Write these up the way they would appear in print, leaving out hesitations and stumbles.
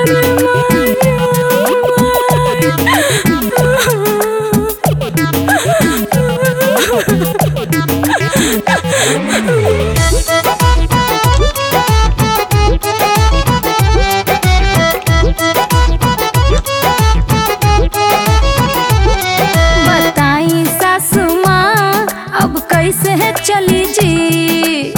बताई सासू माँ अब कैसे चली जी।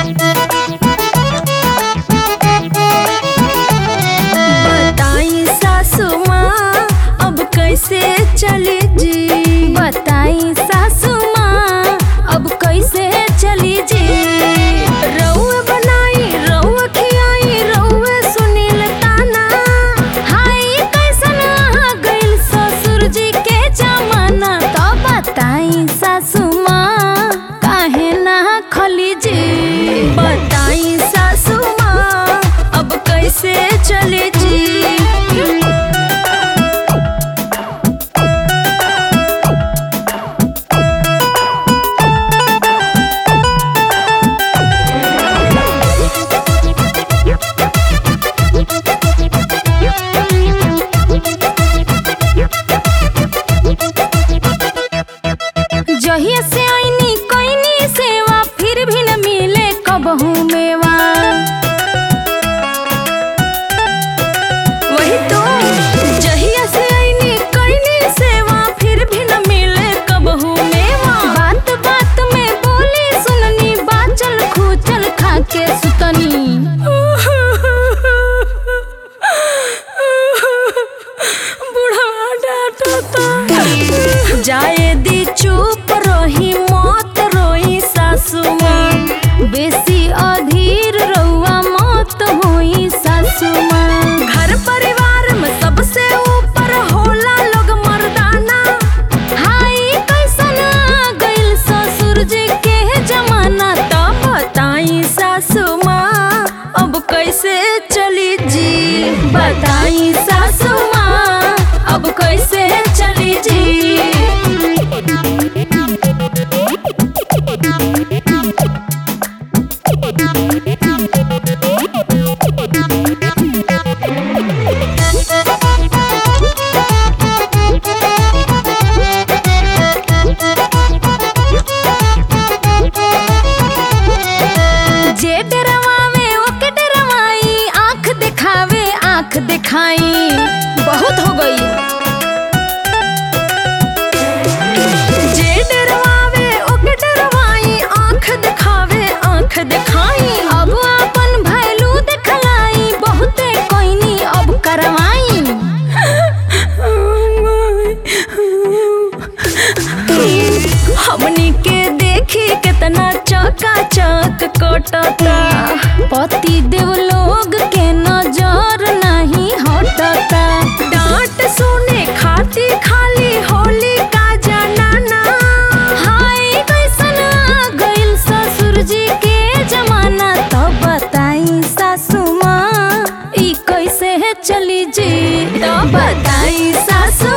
बताई सासू माँ अब कैसे चली जी। बताई सासू माँ अब कैसे चली जी। रउआ बनाई रउआ खियाई रउआ सुनील ताना। हाय कैसन आ गइल ससुर जी के जमाना। तो बताई सासू माँ काहे ना खली जी। बताई सासू माँ अब कैसे चली जी। जहिया से आईनी कोईनी सेवा फिर भी न मिले कबहू मेवा। वही तो जहिया से आईनी कोईनी सेवा फिर भी न मिले कबहू मेवा। बात बात में बोली सुननी बाचल खूचल खा के सुतनी। बुढ़वा डांटता जाए दी चुप रही मत रोई सासू माँ। बेसी अधीर रउआ मत होई सासू माँ। घर परिवार में सबसे ऊपर होला लोग मर्दाना। हाय कैसन आ गइल ससुर जी के जमाना। तो बताई सासू माँ अब कैसे चली जी। बताई सासू माँ अब कैसे चली जी। जे डरवावे ओके डरवाई आँख दिखावे आँख दिखाई बहुत हो गई। जे डरवावे ओके डरवाई आँख दिखावे आँख दिखाई। अब अपन भैलू दिखलाई बहुते कोईनी अब करवाई। हमनी के देखी कितना चकाचक कटता। पति देव लोग के नजर नहीं हटता। डांट सुने खाती खाली होली का जनाना। हाय कैसन आ गइल ससुर जी के जमाना। तो बताई सासू माँ ई कैसे चली जी। तो बताई सासू